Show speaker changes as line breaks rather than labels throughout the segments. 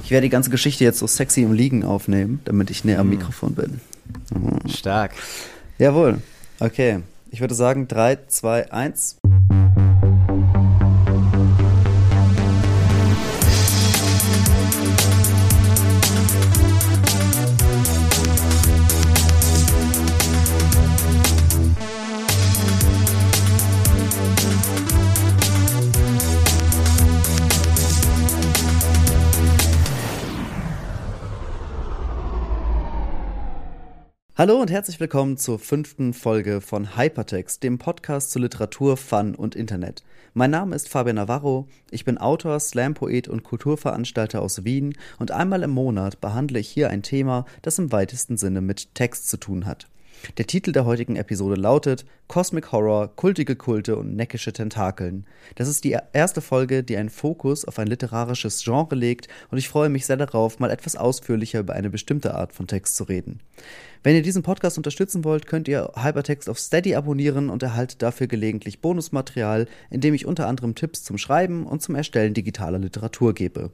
Ich werde die ganze Geschichte jetzt so sexy im Liegen aufnehmen, damit ich näher am Mikrofon bin.
Stark.
Jawohl. Okay. Ich würde sagen 3, 2, 1. Hallo und herzlich willkommen zur 5. Folge von Hypertext, dem Podcast zu Literatur, Fun und Internet. Mein Name ist Fabian Navarro, ich bin Autor, Slam-Poet und Kulturveranstalter aus Wien und einmal im Monat behandle ich hier ein Thema, das im weitesten Sinne mit Text zu tun hat. Der Titel der heutigen Episode lautet Cosmic Horror, kultige Kulte und neckische Tentakeln. Das ist die erste Folge, die einen Fokus auf ein literarisches Genre legt und ich freue mich sehr darauf, mal etwas ausführlicher über eine bestimmte Art von Text zu reden. Wenn ihr diesen Podcast unterstützen wollt, könnt ihr Hypertext auf Steady abonnieren und erhaltet dafür gelegentlich Bonusmaterial, in dem ich unter anderem Tipps zum Schreiben und zum Erstellen digitaler Literatur gebe.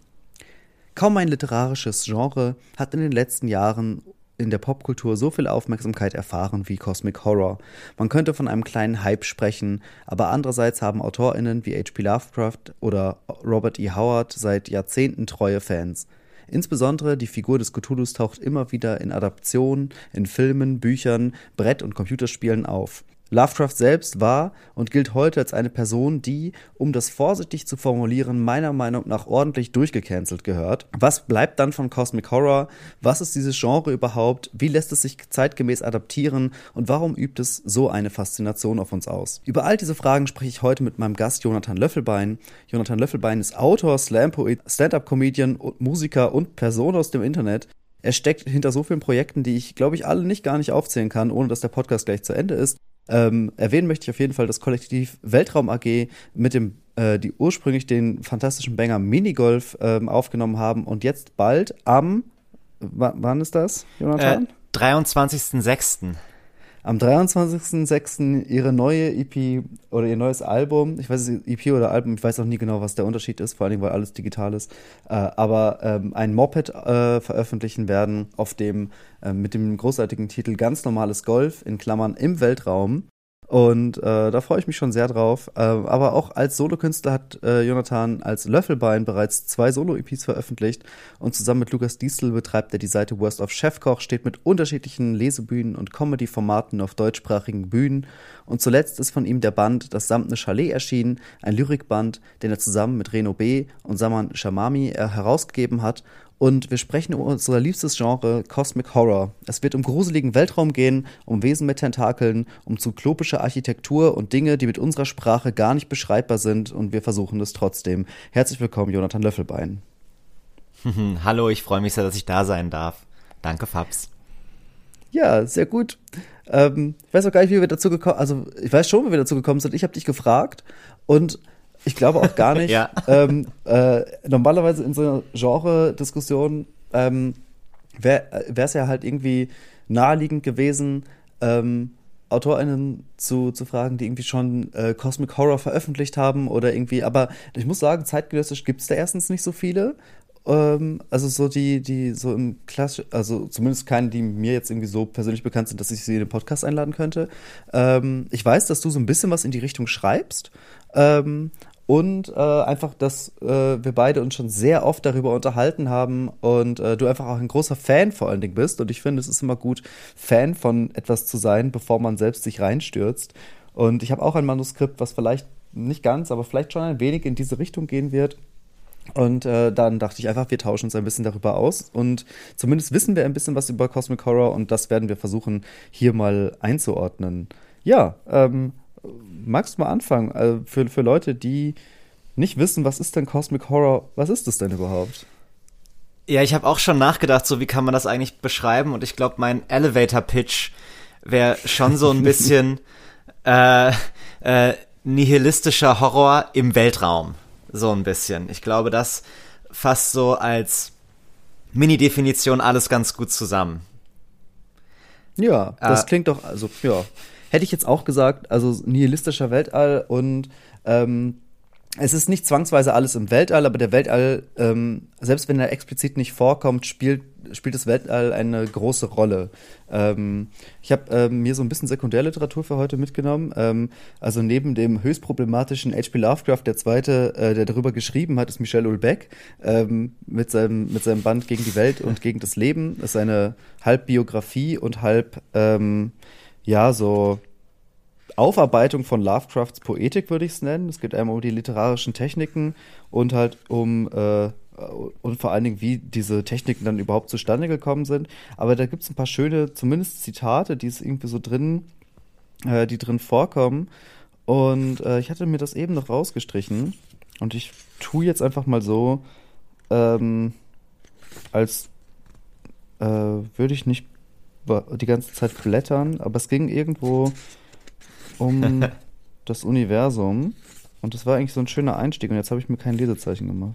Kaum ein literarisches Genre hat in den letzten Jahren in der Popkultur so viel Aufmerksamkeit erfahren wie Cosmic Horror. Man könnte von einem kleinen Hype sprechen, aber andererseits haben AutorInnen wie H.P. Lovecraft oder Robert E. Howard seit Jahrzehnten treue Fans. Insbesondere die Figur des Cthulhus taucht immer wieder in Adaptionen, in Filmen, Büchern, Brett- und Computerspielen auf. Lovecraft selbst war und gilt heute als eine Person, die, um das vorsichtig zu formulieren, meiner Meinung nach ordentlich durchgecancelt gehört. Was bleibt dann von Cosmic Horror? Was ist dieses Genre überhaupt? Wie lässt es sich zeitgemäß adaptieren? Und warum übt es so eine Faszination auf uns aus? Über all diese Fragen spreche ich heute mit meinem Gast Jonathan Löffelbein. Jonathan Löffelbein ist Autor, Slam-Poet, Stand-Up-Comedian, Musiker und Person aus dem Internet. Er steckt hinter so vielen Projekten, die ich, glaube ich, alle gar nicht aufzählen kann, ohne dass der Podcast gleich zu Ende ist. Erwähnen möchte ich auf jeden Fall das Kollektiv Weltraum AG, mit dem die ursprünglich den fantastischen Banger Minigolf aufgenommen haben und jetzt bald am, wann ist das, Jonathan?
23.06.
Am 23.06. ihre neue EP oder ihr neues Album, ich weiß nicht, EP oder Album, ich weiß auch nie genau, was der Unterschied ist, vor allem, weil alles digital ist, aber ein Moped veröffentlichen werden, auf dem mit dem großartigen Titel Ganz normales Golf, in Klammern im Weltraum. Und da freue ich mich schon sehr drauf. Aber auch als Solokünstler hat Jonathan als Löffelbein bereits 2 Solo-EPs veröffentlicht. Und zusammen mit Lukas Diestel betreibt er die Seite Worst of Chefkoch, steht mit unterschiedlichen Lesebühnen und Comedy-Formaten auf deutschsprachigen Bühnen. Und zuletzt ist von ihm der Band Das Samtne Chalet erschienen, ein Lyrikband, den er zusammen mit Reno B. und Saman Shamami herausgegeben hat. Und wir sprechen über unser liebstes Genre, Cosmic Horror. Es wird um gruseligen Weltraum gehen, um Wesen mit Tentakeln, um zyklopische Architektur und Dinge, die mit unserer Sprache gar nicht beschreibbar sind. Und wir versuchen es trotzdem. Herzlich willkommen, Jonathan Löffelbein.
Hallo, ich freue mich sehr, dass ich da sein darf. Danke, Fabs.
Ja, sehr gut. Ich weiß auch gar nicht, wie wir dazu gekommen sind. Also, ich weiß schon, wie wir dazu gekommen sind. Ich habe dich gefragt und ich glaube auch gar nicht.
Ja.
Normalerweise in so einer Genre-Diskussion wäre es ja halt irgendwie naheliegend gewesen, AutorInnen zu fragen, die irgendwie schon Cosmic Horror veröffentlicht haben oder irgendwie, aber ich muss sagen, zeitgenössisch gibt es da erstens nicht so viele. Also so die so im Klasse, also zumindest keine, die mir jetzt irgendwie so persönlich bekannt sind, dass ich sie in den Podcast einladen könnte. Ich weiß, dass du so ein bisschen was in die Richtung schreibst. Und einfach, dass wir beide uns schon sehr oft darüber unterhalten haben und du einfach auch ein großer Fan vor allen Dingen bist. Und ich finde, es ist immer gut, Fan von etwas zu sein, bevor man selbst sich reinstürzt. Und ich habe auch ein Manuskript, was vielleicht nicht ganz, aber vielleicht schon ein wenig in diese Richtung gehen wird. Und dann dachte ich einfach, wir tauschen uns ein bisschen darüber aus. Und zumindest wissen wir ein bisschen was über Cosmic Horror und das werden wir versuchen, hier mal einzuordnen. Ja, magst du mal anfangen? Also für Leute, die nicht wissen, was ist denn Cosmic Horror, was ist das denn überhaupt?
Ja, ich habe auch schon nachgedacht, so wie kann man das eigentlich beschreiben? Und ich glaube, mein Elevator-Pitch wäre schon so ein bisschen nihilistischer Horror im Weltraum. So ein bisschen. Ich glaube, das fasst so als Mini-Definition alles ganz gut zusammen.
Ja, das klingt doch, also, ja. Hätte ich jetzt auch gesagt, also nihilistischer Weltall und es ist nicht zwangsweise alles im Weltall, aber der Weltall, selbst wenn er explizit nicht vorkommt, spielt das Weltall eine große Rolle. Ich habe mir so ein bisschen Sekundärliteratur für heute mitgenommen. Also neben dem höchst problematischen H.P. Lovecraft, der Zweite, der darüber geschrieben hat, ist Michel Houellebecq mit seinem Band Gegen die Welt und gegen das Leben. Das ist eine halb Biografie und halb, so Aufarbeitung von Lovecrafts Poetik, würde ich es nennen. Es geht einmal um die literarischen Techniken und halt und vor allen Dingen, wie diese Techniken dann überhaupt zustande gekommen sind. Aber da gibt es ein paar schöne, zumindest Zitate, die es irgendwie so die drin vorkommen. Und ich hatte mir das eben noch rausgestrichen. Und ich tue jetzt einfach mal so, als würde ich nicht die ganze Zeit blättern. Aber es ging irgendwo um das Universum. Und das war eigentlich so ein schöner Einstieg. Und jetzt habe ich mir kein Lesezeichen gemacht.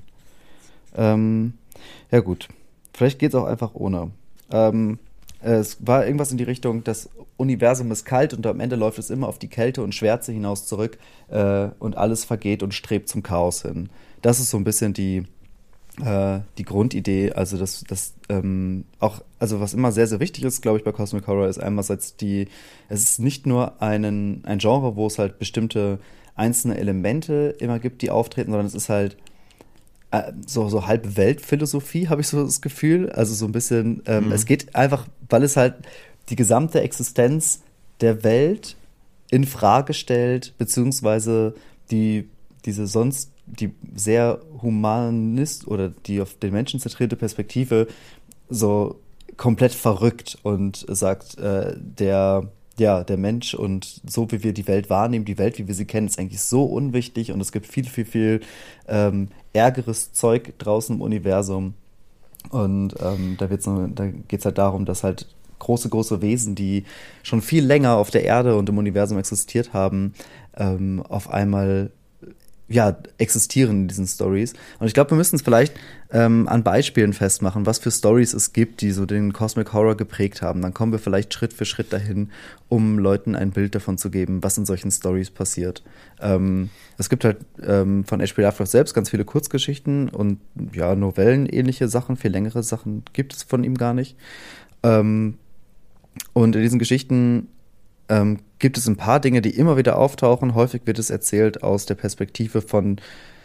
Ja gut, vielleicht geht es auch einfach ohne. Es war irgendwas in die Richtung, das Universum ist kalt und am Ende läuft es immer auf die Kälte und Schwärze hinaus zurück und alles vergeht und strebt zum Chaos hin. Das ist so ein bisschen die Grundidee, also also was immer sehr, sehr wichtig ist, glaube ich, bei Cosmic Horror, ist einerseits es ist nicht nur ein Genre, wo es halt bestimmte einzelne Elemente immer gibt, die auftreten, sondern es ist halt so halb Weltphilosophie, habe ich so das Gefühl. Also so ein bisschen, es geht einfach, weil es halt die gesamte Existenz der Welt in Frage stellt, beziehungsweise die sehr humanist oder die auf den Menschen zentrierte Perspektive so komplett verrückt und sagt, der Mensch und so, wie wir die Welt wahrnehmen, die Welt, wie wir sie kennen, ist eigentlich so unwichtig und es gibt viel, viel, viel ärgeres Zeug draußen im Universum. Und da geht es halt darum, dass halt große, große Wesen, die schon viel länger auf der Erde und im Universum existiert haben, auf einmal existieren in diesen Stories. Und ich glaube, wir müssen es vielleicht an Beispielen festmachen, was für Stories es gibt, die so den Cosmic Horror geprägt haben. Dann kommen wir vielleicht Schritt für Schritt dahin, um Leuten ein Bild davon zu geben, was in solchen Stories passiert. Es gibt halt von H.P. Lovecraft selbst ganz viele Kurzgeschichten und Novellen, ähnliche Sachen, viel längere Sachen gibt es von ihm gar nicht. Und in diesen Geschichten gibt es ein paar Dinge, die immer wieder auftauchen. Häufig wird es erzählt aus der Perspektive von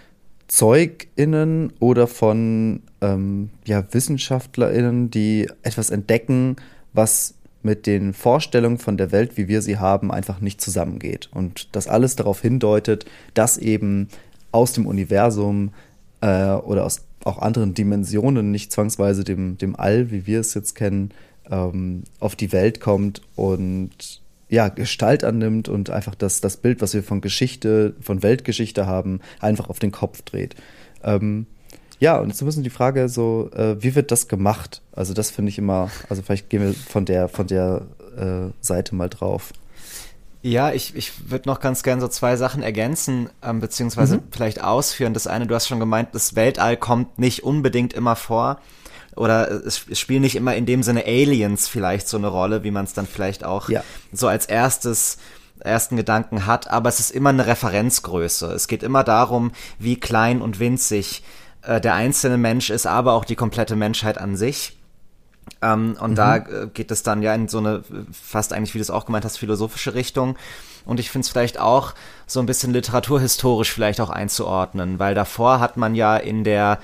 ZeugInnen oder von WissenschaftlerInnen, die etwas entdecken, was mit den Vorstellungen von der Welt, wie wir sie haben, einfach nicht zusammengeht. Und das alles darauf hindeutet, dass eben aus dem Universum oder aus auch anderen Dimensionen, nicht zwangsweise dem All, wie wir es jetzt kennen, auf die Welt kommt und Gestalt annimmt und einfach das Bild, was wir von Weltgeschichte haben, einfach auf den Kopf dreht. Und jetzt ein bisschen die Frage so, wie wird das gemacht? Also das finde ich immer, also vielleicht gehen wir von der Seite mal drauf.
Ja, ich würde noch ganz gern so zwei Sachen ergänzen, beziehungsweise vielleicht ausführen. Das eine, du hast schon gemeint, das Weltall kommt nicht unbedingt immer vor. Oder es spielen nicht immer in dem Sinne Aliens vielleicht so eine Rolle, wie man es dann vielleicht auch so als ersten Gedanken hat, aber es ist immer eine Referenzgröße. Es geht immer darum, wie klein und winzig der einzelne Mensch ist, aber auch die komplette Menschheit an sich. Und da geht es dann in so eine, fast eigentlich, wie du es auch gemeint hast, philosophische Richtung. Und ich finde es vielleicht auch so ein bisschen literaturhistorisch vielleicht auch einzuordnen, weil davor hat man ja in der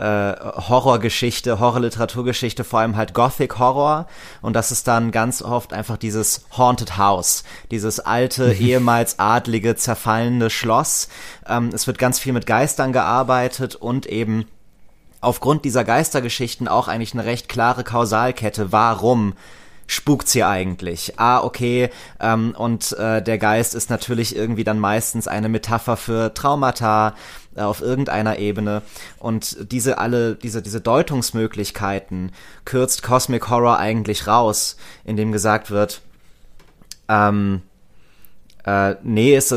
Horrorliteraturgeschichte vor allem halt Gothic Horror und das ist dann ganz oft einfach dieses Haunted House, dieses alte, ehemals adlige, zerfallene Schloss. Es wird ganz viel mit Geistern gearbeitet und eben aufgrund dieser Geistergeschichten auch eigentlich eine recht klare Kausalkette. Warum spukt's hier eigentlich? Okay, der Geist ist natürlich irgendwie dann meistens eine Metapher für Traumata auf irgendeiner Ebene und diese Deutungsmöglichkeiten kürzt Cosmic Horror eigentlich raus, indem gesagt wird, es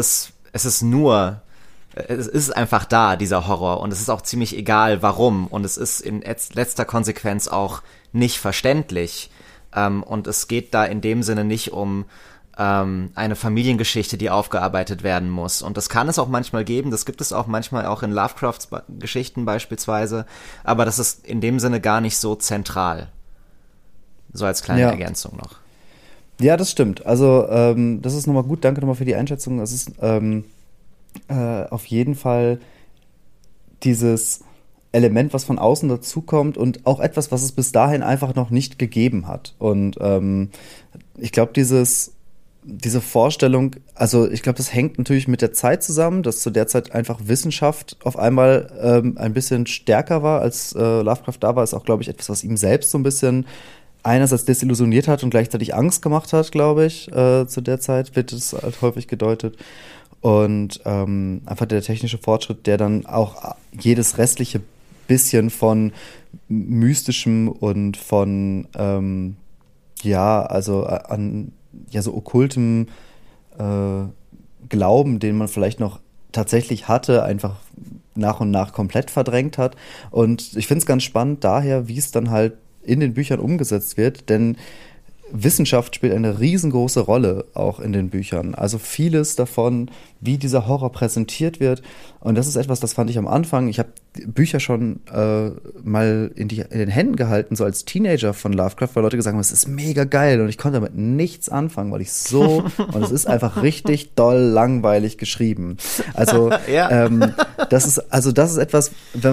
ist einfach da, dieser Horror, und es ist auch ziemlich egal, warum, und es ist in letzter Konsequenz auch nicht verständlich. Und es geht da in dem Sinne nicht um eine Familiengeschichte, die aufgearbeitet werden muss. Und das kann es auch manchmal geben, das gibt es auch manchmal auch in Lovecrafts Geschichten beispielsweise, aber das ist in dem Sinne gar nicht so zentral. So als kleine Ergänzung noch.
Ja, das stimmt. Also das ist nochmal gut, danke nochmal für die Einschätzung. Es ist auf jeden Fall dieses Element, was von außen dazukommt und auch etwas, was es bis dahin einfach noch nicht gegeben hat. Und ich glaube, diese Vorstellung, also ich glaube, das hängt natürlich mit der Zeit zusammen, dass zu der Zeit einfach Wissenschaft auf einmal ein bisschen stärker war, als Lovecraft da war. Ist auch, glaube ich, etwas, was ihm selbst so ein bisschen einerseits desillusioniert hat und gleichzeitig Angst gemacht hat, glaube ich. Zu der Zeit wird es halt häufig gedeutet. Und einfach der technische Fortschritt, der dann auch jedes restliche bisschen von mystischem und von so okkultem Glauben, den man vielleicht noch tatsächlich hatte, einfach nach und nach komplett verdrängt hat. Und ich finde es ganz spannend daher, wie es dann halt in den Büchern umgesetzt wird, denn Wissenschaft spielt eine riesengroße Rolle auch in den Büchern. Also vieles davon, wie dieser Horror präsentiert wird. Und das ist etwas, das fand ich am Anfang. Ich habe Bücher schon mal in den Händen gehalten, so als Teenager von Lovecraft, weil Leute gesagt haben, es ist mega geil. Und ich konnte damit nichts anfangen, weil und es ist einfach richtig doll langweilig geschrieben. Also das ist etwas,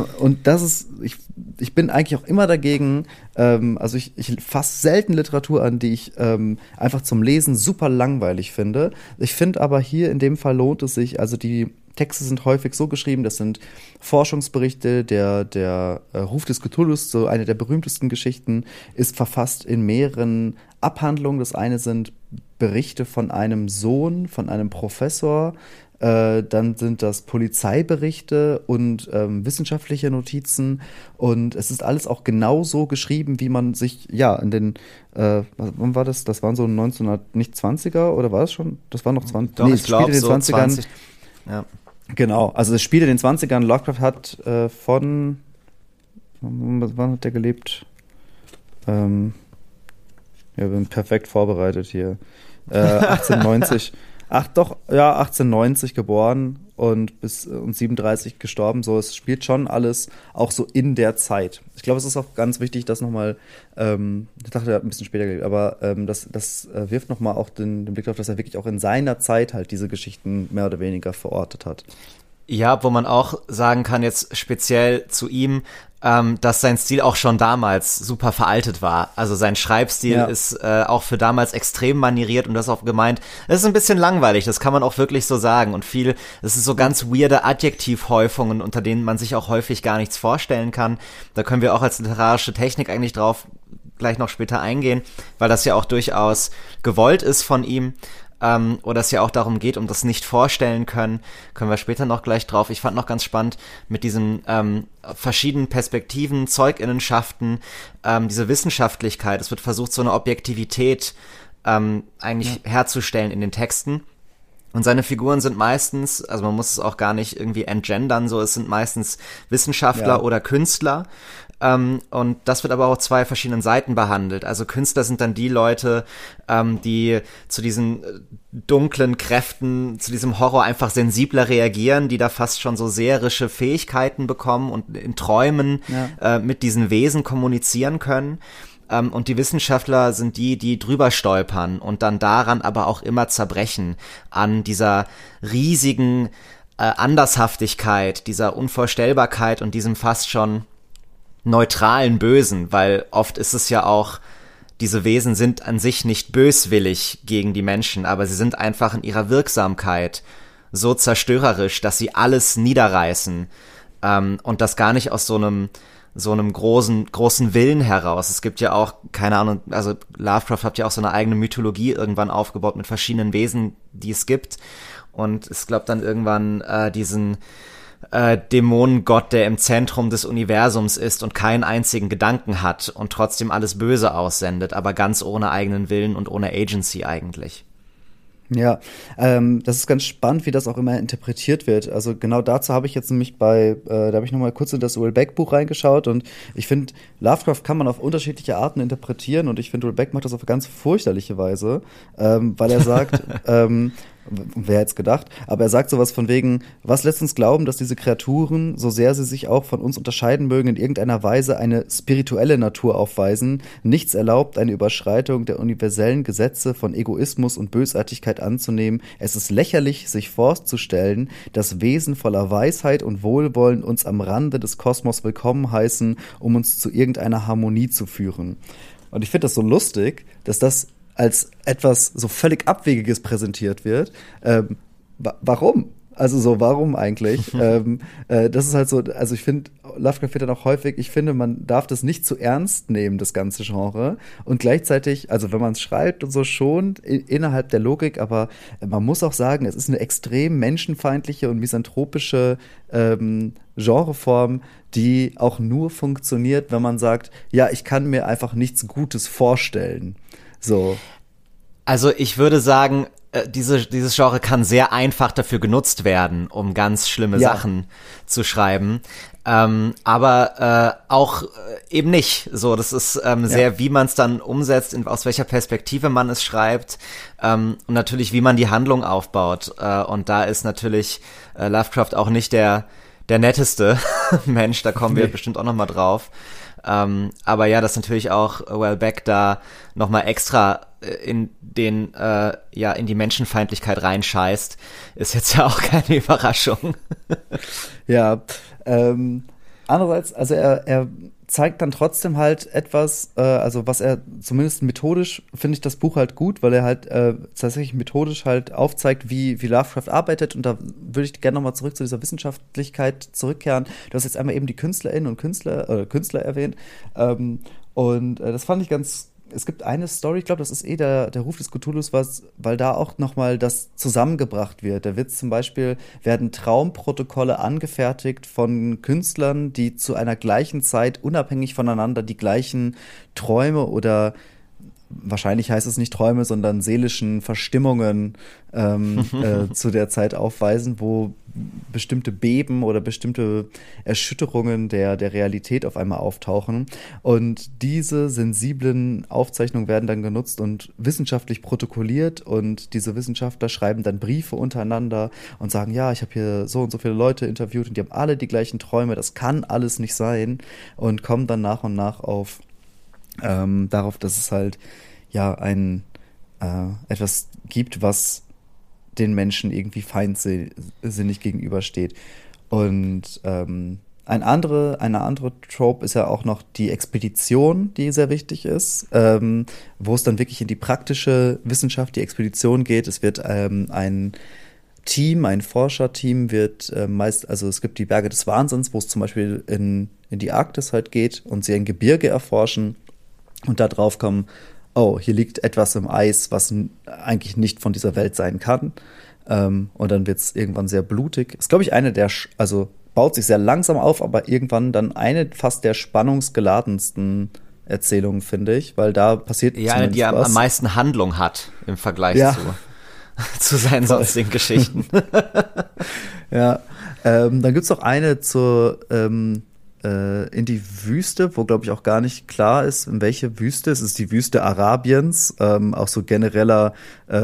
ich bin eigentlich auch immer dagegen, also ich fasse selten Literatur an, die ich einfach zum Lesen super langweilig finde. Ich finde aber hier in dem Fall lohnt es sich, also die Texte sind häufig so geschrieben, das sind Forschungsberichte, der Ruf des Cthulhus, so eine der berühmtesten Geschichten, ist verfasst in mehreren Abhandlungen. Das eine sind Berichte von einem Sohn, von einem Professor, dann sind das Polizeiberichte und wissenschaftliche Notizen und es ist alles auch genau so geschrieben, wie man sich, in den, wann war das? Das waren so 1920er oder war es schon? Das war noch 20.
Doch, ich glaube so 20. Ja.
Genau, also das Spiel in den 20ern, Lovecraft hat wann hat der gelebt? Bin perfekt vorbereitet hier. 1890. 1890 geboren und bis 37 gestorben. So, es spielt schon alles auch so in der Zeit. Ich glaube, es ist auch ganz wichtig, dass nochmal, ich dachte, er hat ein bisschen später gelebt, aber das wirft nochmal auch den Blick darauf, dass er wirklich auch in seiner Zeit halt diese Geschichten mehr oder weniger verortet hat.
Ja, wo man auch sagen kann, jetzt speziell zu ihm, dass sein Stil auch schon damals super veraltet war. Also sein Schreibstil ist auch für damals extrem manieriert und das auch gemeint, es ist ein bisschen langweilig, das kann man auch wirklich so sagen. Und es ist so ganz weirde Adjektivhäufungen, unter denen man sich auch häufig gar nichts vorstellen kann. Da können wir auch als literarische Technik eigentlich drauf gleich noch später eingehen, weil das ja auch durchaus gewollt ist von ihm. Oder es ja auch darum geht, um das nicht vorstellen können wir später noch gleich drauf. Ich fand noch ganz spannend mit diesen verschiedenen Perspektiven, Zeuginnenschaften, diese Wissenschaftlichkeit. Es wird versucht, so eine Objektivität eigentlich herzustellen in den Texten. Und seine Figuren sind meistens, also man muss es auch gar nicht irgendwie entgendern, so, es sind meistens Wissenschaftler oder Künstler. Und das wird aber auch auf zwei verschiedenen Seiten behandelt. Also Künstler sind dann die Leute, die zu diesen dunklen Kräften, zu diesem Horror einfach sensibler reagieren, die da fast schon so seherische Fähigkeiten bekommen und in Träumen mit diesen Wesen kommunizieren können. Und die Wissenschaftler sind die drüber stolpern und dann daran aber auch immer zerbrechen, an dieser riesigen Andershaftigkeit, dieser Unvorstellbarkeit und diesem fast schon neutralen Bösen, weil oft ist es ja auch, diese Wesen sind an sich nicht böswillig gegen die Menschen, aber sie sind einfach in ihrer Wirksamkeit so zerstörerisch, dass sie alles niederreißen, und das gar nicht aus so einem großen Willen heraus. Es gibt ja auch, keine Ahnung, also Lovecraft hat ja auch so eine eigene Mythologie irgendwann aufgebaut mit verschiedenen Wesen, die es gibt, und es glaubt dann irgendwann diesen Dämonengott, der im Zentrum des Universums ist und keinen einzigen Gedanken hat und trotzdem alles Böse aussendet, aber ganz ohne eigenen Willen und ohne Agency eigentlich.
Ja, das ist ganz spannend, wie das auch immer interpretiert wird. Also genau dazu habe ich jetzt nämlich da habe ich nochmal kurz in das Houellebecq-Buch reingeschaut und ich finde, Lovecraft kann man auf unterschiedliche Arten interpretieren und ich finde, Houellebecq macht das auf eine ganz fürchterliche Weise, weil er sagt, wer hätte es gedacht, aber er sagt sowas von wegen, was lässt uns glauben, dass diese Kreaturen, so sehr sie sich auch von uns unterscheiden mögen, in irgendeiner Weise eine spirituelle Natur aufweisen, nichts erlaubt, eine Überschreitung der universellen Gesetze von Egoismus und Bösartigkeit anzunehmen. Es ist lächerlich, sich vorzustellen, dass Wesen voller Weisheit und Wohlwollen uns am Rande des Kosmos willkommen heißen, um uns zu irgendeiner Harmonie zu führen. Und ich finde das so lustig, dass das als etwas so völlig Abwegiges präsentiert wird. Warum? Also so, warum eigentlich? Das ist halt so, also ich finde, Lovecraft wird dann auch häufig, ich finde, man darf das nicht zu ernst nehmen, das ganze Genre. Und gleichzeitig, also wenn man es schreibt und so schon, innerhalb der Logik, aber man muss auch sagen, es ist eine extrem menschenfeindliche und misanthropische Genreform, die auch nur funktioniert, wenn man sagt, ja, ich kann mir einfach nichts Gutes vorstellen. So.
Also ich würde sagen, dieses Genre kann sehr einfach dafür genutzt werden, um ganz schlimme Sachen zu schreiben. Aber auch eben nicht. So, das ist sehr, wie man es dann umsetzt, aus welcher Perspektive man es schreibt und natürlich, wie man die Handlung aufbaut. Und da ist natürlich Lovecraft auch nicht der netteste Mensch, da kommen wir bestimmt auch noch mal drauf. Aber ja, dass natürlich auch Houellebecq da nochmal extra in die Menschenfeindlichkeit reinscheißt, ist jetzt ja auch keine Überraschung.
Ja, andererseits, also er zeigt dann trotzdem halt etwas, also was er zumindest methodisch, finde ich das Buch halt gut, weil er halt tatsächlich methodisch halt aufzeigt, wie Lovecraft arbeitet, und da würde ich gerne nochmal zurück zu dieser Wissenschaftlichkeit zurückkehren. Du hast jetzt einmal eben die KünstlerInnen und Künstler erwähnt, und das fand ich ganz. Es gibt eine Story, ich glaube, das ist der Ruf des Cthulhus, weil da auch nochmal das zusammengebracht wird. Da wird zum Beispiel, werden Traumprotokolle angefertigt von Künstlern, die zu einer gleichen Zeit unabhängig voneinander die gleichen Träume oder wahrscheinlich heißt es nicht Träume, sondern seelischen Verstimmungen zu der Zeit aufweisen, wo bestimmte Beben oder bestimmte Erschütterungen der Realität auf einmal auftauchen. Und diese sensiblen Aufzeichnungen werden dann genutzt und wissenschaftlich protokolliert, und diese Wissenschaftler schreiben dann Briefe untereinander und sagen, ja, ich habe hier so und so viele Leute interviewt und die haben alle die gleichen Träume, das kann alles nicht sein, und kommen dann nach und nach darauf, dass es halt ja etwas gibt, was den Menschen irgendwie feindsinnig gegenübersteht. Und eine andere Trope ist ja auch noch die Expedition, die sehr wichtig ist, wo es dann wirklich in die praktische Wissenschaft, die Expedition geht. Es wird ein Forscherteam wird also es gibt die Berge des Wahnsinns, wo es zum Beispiel in die Arktis halt geht und sie ein Gebirge erforschen und da drauf kommen, oh, hier liegt etwas im Eis, was eigentlich nicht von dieser Welt sein kann. Und dann wird es irgendwann sehr blutig. Ist, glaube ich, also baut sich sehr langsam auf, aber irgendwann dann eine fast der spannungsgeladensten Erzählungen, finde ich, weil da passiert
ja, die am meisten Handlung hat im Vergleich zu seinen sonstigen Geschichten.
Ja, dann gibt es noch eine in die Wüste, wo, glaube ich, auch gar nicht klar ist, in welche Wüste. Es ist die Wüste Arabiens, auch so genereller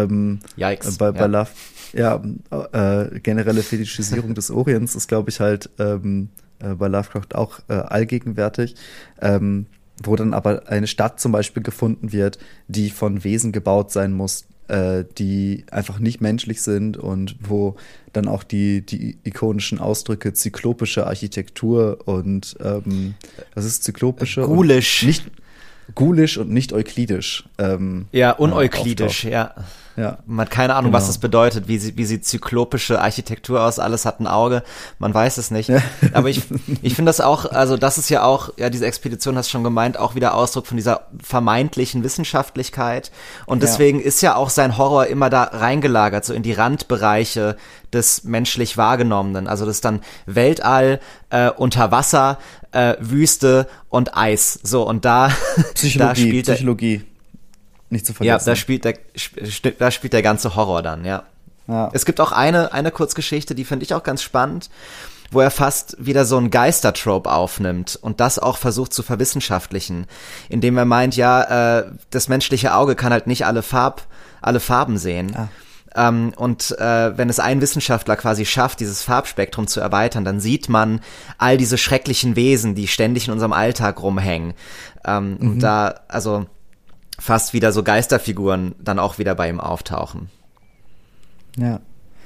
generelle Fetischisierung des Orients ist, glaube ich, halt bei Lovecraft auch allgegenwärtig, wo dann aber eine Stadt zum Beispiel gefunden wird, die von Wesen gebaut sein muss, die einfach nicht menschlich sind, und wo dann auch die ikonischen Ausdrücke zyklopische Architektur und was ist zyklopische? Ghoulisch und nicht euklidisch.
Uneuklidisch, ja. Man hat keine Ahnung, was das bedeutet, wie sieht zyklopische Architektur aus, alles hat ein Auge, man weiß es nicht. Aber ich finde das auch, also das ist ja auch, ja, diese Expedition, hast du schon gemeint, auch wieder Ausdruck von dieser vermeintlichen Wissenschaftlichkeit. Und deswegen ist ja auch sein Horror immer da reingelagert, so in die Randbereiche des menschlich Wahrgenommenen. Also das ist dann Weltall, unter Wasser, Wüste und Eis. So, und da spielt
Psychologie. nicht zu vergessen.
Ja, da spielt der ganze Horror dann, ja. Ja. Es gibt auch eine Kurzgeschichte, die finde ich auch ganz spannend, wo er fast wieder so ein Geistertrope aufnimmt und das auch versucht zu verwissenschaftlichen, indem er meint, das menschliche Auge kann halt nicht alle Farben sehen. Und wenn es ein Wissenschaftler quasi schafft, dieses Farbspektrum zu erweitern, dann sieht man all diese schrecklichen Wesen, die ständig in unserem Alltag rumhängen. Und da, also fast wieder so Geisterfiguren dann auch wieder bei ihm auftauchen.
Ja.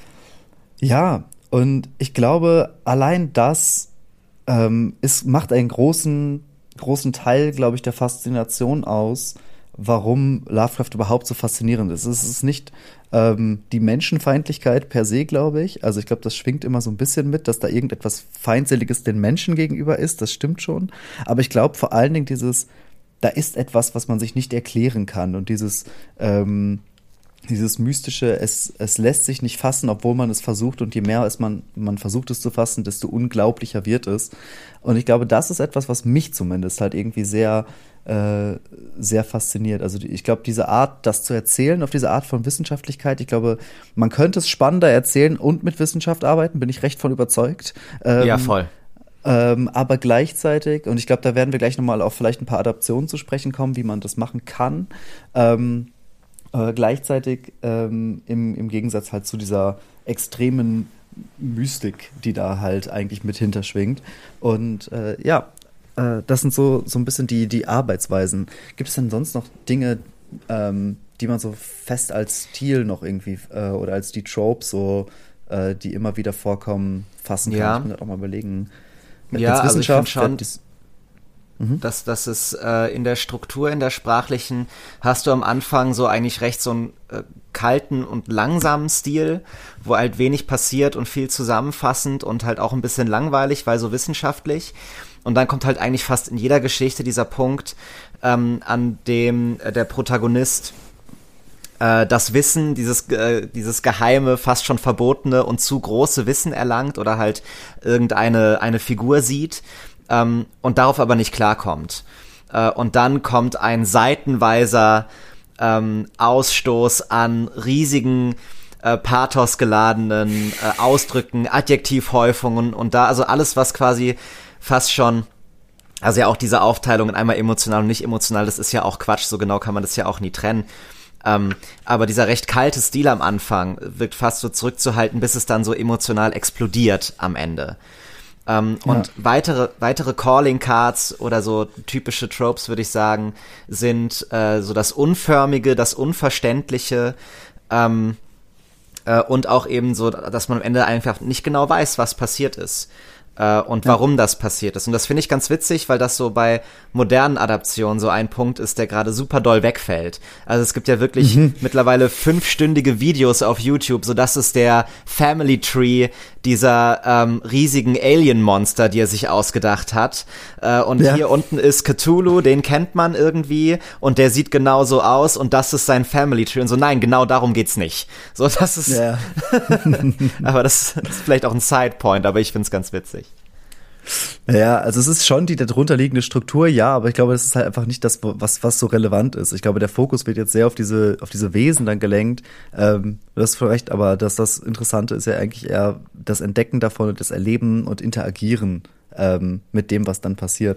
Ja, und ich glaube, allein das macht einen großen Teil, glaube ich, der Faszination aus, warum Lovecraft überhaupt so faszinierend ist. Es ist nicht die Menschenfeindlichkeit per se, glaube ich. Also ich glaube, das schwingt immer so ein bisschen mit, dass da irgendetwas Feindseliges den Menschen gegenüber ist. Das stimmt schon. Aber ich glaube vor allen Dingen da ist etwas, was man sich nicht erklären kann. Und dieses Mystische, es lässt sich nicht fassen, obwohl man es versucht. Und je mehr man versucht es zu fassen, desto unglaublicher wird es. Und ich glaube, das ist etwas, was mich zumindest halt irgendwie sehr fasziniert. Also ich glaube, diese Art, das zu erzählen, auf diese Art von Wissenschaftlichkeit, ich glaube, man könnte es spannender erzählen und mit Wissenschaft arbeiten, bin ich recht von überzeugt.
Ja, voll.
Aber gleichzeitig, und ich glaube, da werden wir gleich nochmal auf vielleicht ein paar Adaptionen zu sprechen kommen, wie man das machen kann, gleichzeitig im Gegensatz halt zu dieser extremen Mystik, die da halt eigentlich mit hinterschwingt. Und das sind so ein bisschen die Arbeitsweisen. Gibt es denn sonst noch Dinge, die man so fest als Stil noch irgendwie oder als die Tropes so, die immer wieder vorkommen, fassen kann?
Ja.
Ich muss das auch mal überlegen.
Also ich finde schon, dass es in der Struktur, in der sprachlichen, hast du am Anfang so eigentlich recht so einen kalten und langsamen Stil, wo halt wenig passiert und viel zusammenfassend und halt auch ein bisschen langweilig, weil so wissenschaftlich. Und dann kommt halt eigentlich fast in jeder Geschichte dieser Punkt, an dem der Protagonist das Wissen, dieses geheime, fast schon verbotene und zu große Wissen erlangt oder halt eine Figur sieht und darauf aber nicht klarkommt. Und dann kommt ein seitenweiser Ausstoß an riesigen pathosgeladenen Ausdrücken, Adjektivhäufungen und da also alles, was quasi fast schon, also ja auch diese Aufteilung in einmal emotional und nicht emotional, das ist ja auch Quatsch, so genau kann man das ja auch nie trennen. Aber dieser recht kalte Stil am Anfang wirkt fast so zurückzuhalten, bis es dann so emotional explodiert am Ende. Und weitere Calling Cards oder so typische Tropes, würde ich sagen, sind so das Unförmige, das Unverständliche und auch eben so, dass man am Ende einfach nicht genau weiß, was passiert ist. Und warum das passiert ist. Und das finde ich ganz witzig, weil das so bei modernen Adaptionen so ein Punkt ist, der gerade super doll wegfällt. Also es gibt ja wirklich mittlerweile 5-stündige Videos auf YouTube, so das ist der Family Tree dieser riesigen Alien-Monster, die er sich ausgedacht hat. Und hier unten ist Cthulhu, den kennt man irgendwie und der sieht genauso aus und das ist sein Family Tree. Und so, nein, genau darum geht's nicht. So, das ist aber das ist vielleicht auch ein Sidepoint, aber ich find's ganz witzig.
Ja, also es ist schon die darunter liegende Struktur, ja, aber ich glaube, das ist halt einfach nicht das, was so relevant ist. Ich glaube, der Fokus wird jetzt sehr auf diese Wesen dann gelenkt. Du hast voll recht, aber das Interessante ist ja eigentlich eher das Entdecken davon und das Erleben und Interagieren mit dem, was dann passiert.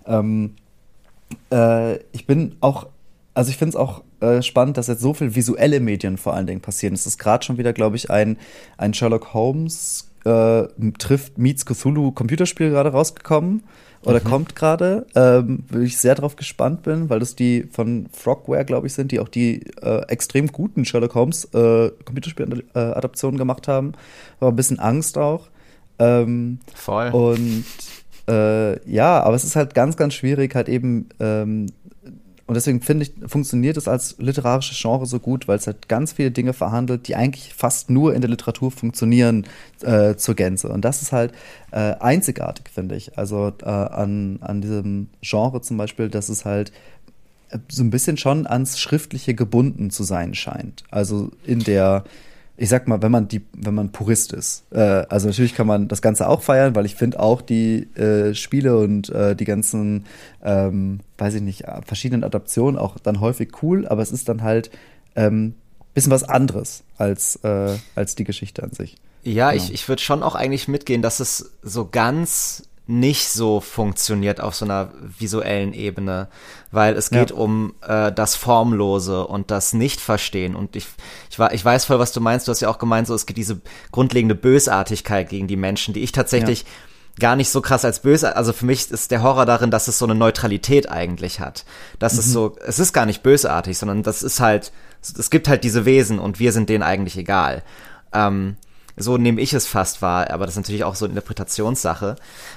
Ich finde es auch spannend, dass jetzt so viel visuelle Medien vor allen Dingen passieren. Es ist gerade schon wieder, glaube ich, ein Sherlock Holmes trifft Meets Cthulhu Computerspiel gerade rausgekommen oder kommt gerade, wo ich sehr drauf gespannt bin, weil das die von Frogware, glaube ich, sind, die auch die extrem guten Sherlock Holmes Computerspiel-Adaptionen gemacht haben. War ein bisschen Angst auch.
Voll.
Und aber es ist halt ganz, ganz schwierig, halt eben und deswegen finde ich, funktioniert es als literarisches Genre so gut, weil es halt ganz viele Dinge verhandelt, die eigentlich fast nur in der Literatur funktionieren zur Gänze. Und das ist halt einzigartig, finde ich. Also an diesem Genre zum Beispiel, dass es halt so ein bisschen schon ans Schriftliche gebunden zu sein scheint. Also in der ich sag mal, wenn man Purist ist. Also natürlich kann man das Ganze auch feiern, weil ich finde auch die Spiele und die ganzen, weiß ich nicht, verschiedenen Adaptionen auch dann häufig cool, aber es ist dann halt bisschen was anderes als die Geschichte an sich.
Ja,
Genau.
ich würde schon auch eigentlich mitgehen, dass es so ganz nicht so funktioniert auf so einer visuellen Ebene, weil es geht um das Formlose und das Nicht-Verstehen und ich weiß voll, was du meinst, du hast ja auch gemeint, so es gibt diese grundlegende Bösartigkeit gegen die Menschen, die ich tatsächlich gar nicht so krass als böse, also für mich ist der Horror darin, dass es so eine Neutralität eigentlich hat, dass es so, es ist gar nicht bösartig, sondern das ist halt, es gibt halt diese Wesen und wir sind denen eigentlich egal. So nehme ich es fast wahr, aber das ist natürlich auch so eine Interpretationssache.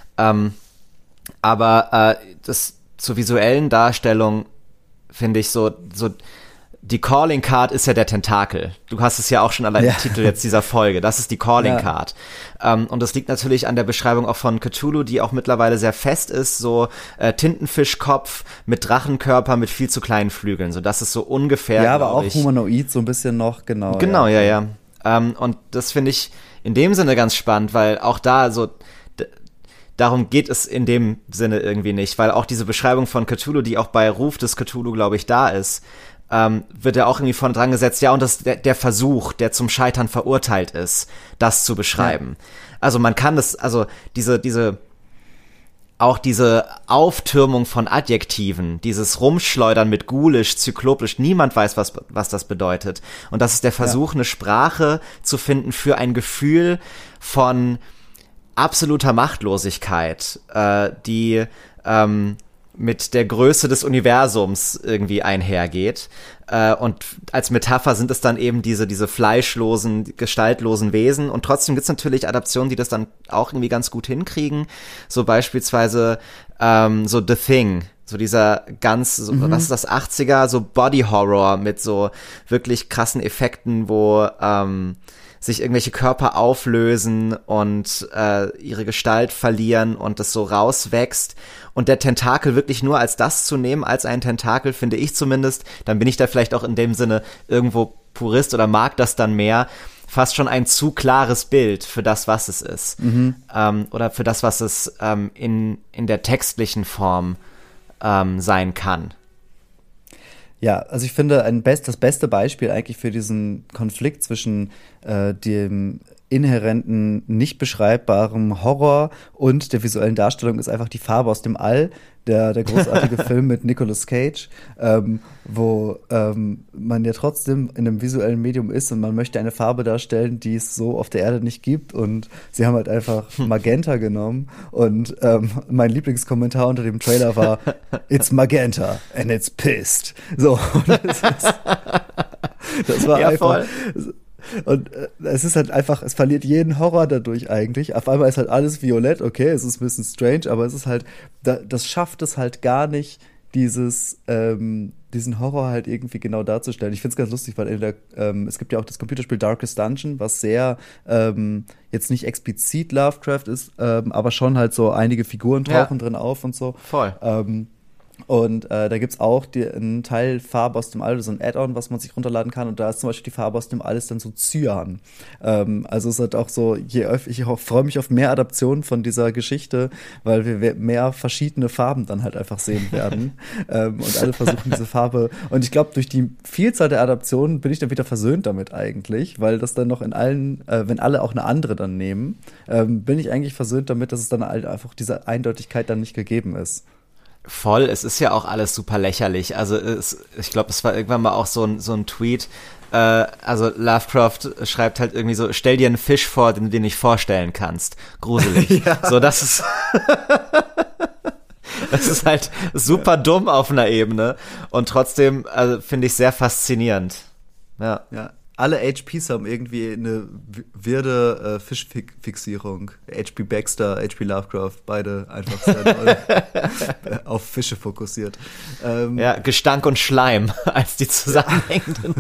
Aber das zur visuellen Darstellung finde ich so die Calling Card ist ja der Tentakel. Du hast es ja auch schon allein im Titel jetzt dieser Folge. Das ist die Calling Card. Und das liegt natürlich an der Beschreibung auch von Cthulhu, die auch mittlerweile sehr fest ist. So Tintenfischkopf mit Drachenkörper mit viel zu kleinen Flügeln. So das ist so ungefähr.
Ja, aber auch humanoid so ein bisschen noch, genau.
Genau, ja. Und das finde ich in dem Sinne ganz spannend, weil auch da so darum geht es in dem Sinne irgendwie nicht, weil auch diese Beschreibung von Cthulhu, die auch bei Ruf des Cthulhu, glaube ich, da ist, wird ja auch irgendwie vorne dran gesetzt, ja, und das der Versuch, der zum Scheitern verurteilt ist, das zu beschreiben. Ja. Also man kann das, also diese Auftürmung von Adjektiven, dieses Rumschleudern mit ghoulisch, zyklopisch, niemand weiß, was das bedeutet. Und das ist der Versuch, eine Sprache zu finden für ein Gefühl von absoluter Machtlosigkeit, die mit der Größe des Universums irgendwie einhergeht. Und als Metapher sind es dann eben diese fleischlosen, gestaltlosen Wesen. Und trotzdem gibt's natürlich Adaptionen, die das dann auch irgendwie ganz gut hinkriegen. So beispielsweise so The Thing. So dieser was ist das, 80er, so Body Horror mit so wirklich krassen Effekten, wo sich irgendwelche Körper auflösen und ihre Gestalt verlieren und das so rauswächst und der Tentakel wirklich nur als das zu nehmen, als ein Tentakel, finde ich zumindest, dann bin ich da vielleicht auch in dem Sinne irgendwo Purist oder mag das dann mehr, fast schon ein zu klares Bild für das, was es ist. Oder für das, was es in der textlichen Form sein kann.
Ja, also ich finde das beste Beispiel eigentlich für diesen Konflikt zwischen dem inhärenten, nicht beschreibbaren Horror und der visuellen Darstellung ist einfach Die Farbe aus dem All, der großartige Film mit Nicolas Cage, wo man ja trotzdem in einem visuellen Medium ist und man möchte eine Farbe darstellen, die es so auf der Erde nicht gibt und sie haben halt einfach Magenta genommen und mein Lieblingskommentar unter dem Trailer war It's Magenta and it's pissed. So, das war einfach... Voll. Und es ist halt einfach, es verliert jeden Horror dadurch eigentlich. Auf einmal ist halt alles violett, okay, es ist ein bisschen strange, aber es ist halt, das schafft es halt gar nicht, diesen Horror halt irgendwie genau darzustellen. Ich find's ganz lustig, weil es gibt ja auch das Computerspiel Darkest Dungeon, was sehr jetzt nicht explizit Lovecraft ist, aber schon halt so einige Figuren tauchen drin auf und so.
Voll.
Und da gibt's auch einen Teil Farbe aus dem All, so ein Add-on, was man sich runterladen kann. Und da ist zum Beispiel die Farbe aus dem All ist dann so Cyan. Also es ist halt auch so, ich freue mich auf mehr Adaptionen von dieser Geschichte, weil wir mehr verschiedene Farben dann halt einfach sehen werden. Und alle versuchen diese Farbe. Und ich glaube, durch die Vielzahl der Adaptionen bin ich dann wieder versöhnt damit eigentlich, weil das dann noch in allen, wenn alle auch eine andere dann nehmen, bin ich eigentlich versöhnt damit, dass es dann halt einfach diese Eindeutigkeit dann nicht gegeben ist.
Voll, es ist ja auch alles super lächerlich. Also ich glaube, es war irgendwann mal auch so ein Tweet. Also Lovecraft schreibt halt irgendwie so: Stell dir einen Fisch vor, den du dir nicht vorstellen kannst. Gruselig. Ja. So, das ist das ist halt super dumm auf einer Ebene und trotzdem finde ich sehr faszinierend. Ja.
Alle HPs haben irgendwie eine wirde Fischfixierung. HP Baxter, HP Lovecraft, beide einfach sehr auf Fische fokussiert.
Ja, Gestank und Schleim als die zusammenhängenden.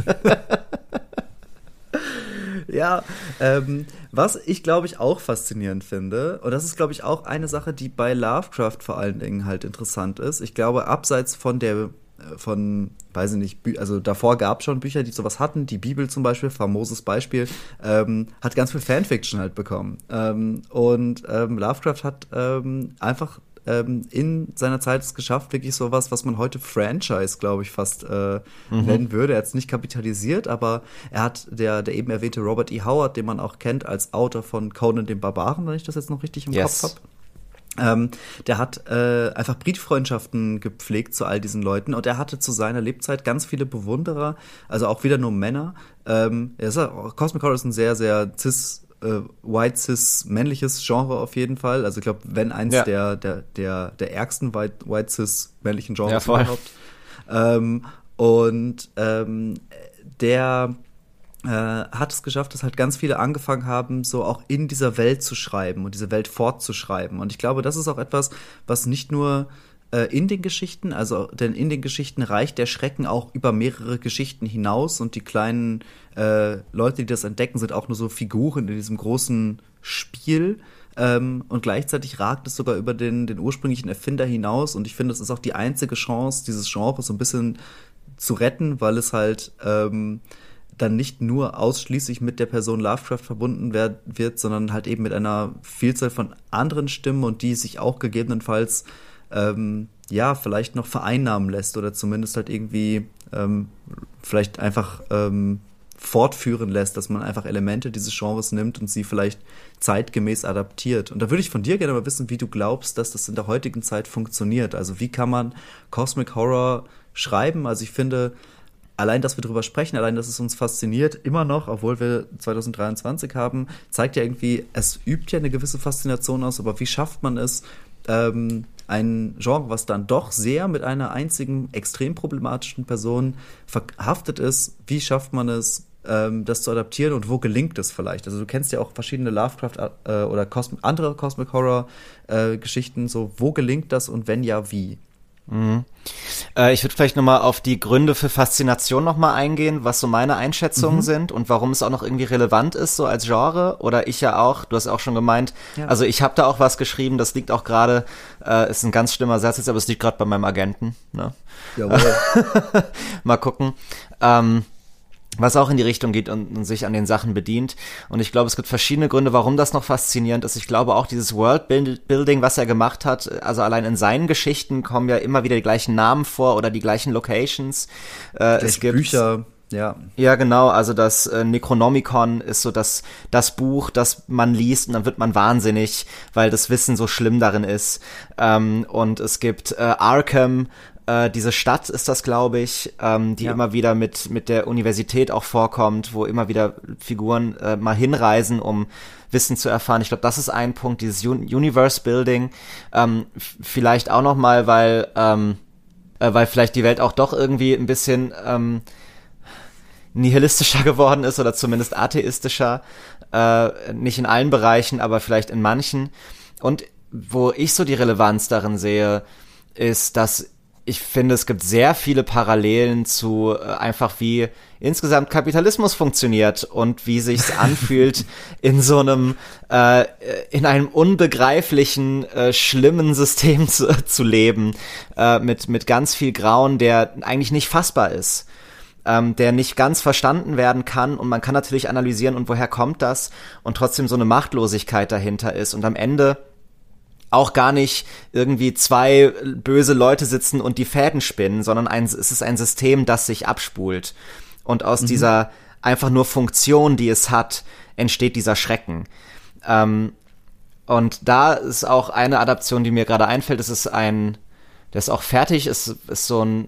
Ja, was ich, glaube ich, auch faszinierend finde, und das ist, glaube ich, auch eine Sache, die bei Lovecraft vor allen Dingen halt interessant ist. Ich glaube, abseits von der weiß ich nicht, also davor gab es schon Bücher, die sowas hatten, die Bibel zum Beispiel, famoses Beispiel, hat ganz viel Fanfiction halt bekommen. Und Lovecraft hat einfach in seiner Zeit es geschafft, wirklich sowas, was man heute Franchise, glaube ich, fast nennen würde. Er hat es nicht kapitalisiert, aber er hat der eben erwähnte Robert E. Howard, den man auch kennt als Autor von Conan dem Barbaren, wenn ich das jetzt noch richtig im Kopf habe. Der hat einfach Brieffreundschaften gepflegt zu all diesen Leuten und er hatte zu seiner Lebzeit ganz viele Bewunderer, also auch wieder nur Männer. Cosmic Horror ist ein sehr, sehr white cis männliches Genre auf jeden Fall. Also ich glaube, wenn eins der ärgsten white cis männlichen Genres überhaupt. Der hat es geschafft, dass halt ganz viele angefangen haben, so auch in dieser Welt zu schreiben und diese Welt fortzuschreiben. Und ich glaube, das ist auch etwas, was nicht nur in den Geschichten, denn in den Geschichten reicht der Schrecken auch über mehrere Geschichten hinaus und die kleinen Leute, die das entdecken, sind auch nur so Figuren in diesem großen Spiel. Und gleichzeitig ragt es sogar über den ursprünglichen Erfinder hinaus. Und ich finde, es ist auch die einzige Chance, dieses Genre so ein bisschen zu retten, weil es halt dann nicht nur ausschließlich mit der Person Lovecraft verbunden wird, sondern halt eben mit einer Vielzahl von anderen Stimmen und die sich auch gegebenenfalls vielleicht noch vereinnahmen lässt oder zumindest halt irgendwie vielleicht einfach fortführen lässt, dass man einfach Elemente dieses Genres nimmt und sie vielleicht zeitgemäß adaptiert. Und da würde ich von dir gerne mal wissen, wie du glaubst, dass das in der heutigen Zeit funktioniert. Also wie kann man Cosmic Horror schreiben? Also ich finde, allein, dass wir drüber sprechen, allein, dass es uns fasziniert, immer noch, obwohl wir 2023 haben, zeigt ja irgendwie, es übt ja eine gewisse Faszination aus, aber wie schafft man es, ein Genre, was dann doch sehr mit einer einzigen extrem problematischen Person verhaftet ist, wie schafft man es, das zu adaptieren und wo gelingt es vielleicht? Also du kennst ja auch verschiedene Lovecraft oder andere Cosmic Horror Geschichten, so wo gelingt das und wenn ja, wie?
Ich würde vielleicht nochmal auf die Gründe für Faszination nochmal eingehen, was so meine Einschätzungen sind und warum es auch noch irgendwie relevant ist, so als Genre. Oder ich ja auch, du hast auch schon gemeint, also ich habe da auch was geschrieben, das liegt auch gerade, ist ein ganz schlimmer Satz jetzt, aber es liegt gerade bei meinem Agenten. Ne?
Jawohl.
Mal gucken. Was auch in die Richtung geht und sich an den Sachen bedient. Und ich glaube, es gibt verschiedene Gründe, warum das noch faszinierend ist. Ich glaube auch dieses Worldbuilding, was er gemacht hat, also allein in seinen Geschichten kommen ja immer wieder die gleichen Namen vor oder die gleichen Locations. Es gibt
Bücher. Ja.
Ja, genau, also das Necronomicon ist so das Buch, das man liest und dann wird man wahnsinnig, weil das Wissen so schlimm darin ist. Und es gibt Arkham, diese Stadt ist das, glaube ich, die immer wieder mit der Universität auch vorkommt, wo immer wieder Figuren mal hinreisen, um Wissen zu erfahren. Ich glaube, das ist ein Punkt, dieses Universe-Building. Vielleicht auch noch mal, weil vielleicht die Welt auch doch irgendwie ein bisschen nihilistischer geworden ist oder zumindest atheistischer. Nicht in allen Bereichen, aber vielleicht in manchen. Und wo ich so die Relevanz darin sehe, ist, dass ich finde, es gibt sehr viele Parallelen zu einfach wie insgesamt Kapitalismus funktioniert und wie sich's anfühlt in so einem in einem unbegreiflichen schlimmen System zu leben mit ganz viel Grauen, der eigentlich nicht fassbar ist. Der nicht ganz verstanden werden kann und man kann natürlich analysieren und woher kommt das und trotzdem so eine Machtlosigkeit dahinter ist und am Ende auch gar nicht irgendwie zwei böse Leute sitzen und die Fäden spinnen, sondern es ist ein System, das sich abspult. Und aus dieser einfach nur Funktion, die es hat, entsteht dieser Schrecken. Und da ist auch eine Adaption, die mir gerade einfällt, der ist auch fertig, ist so ein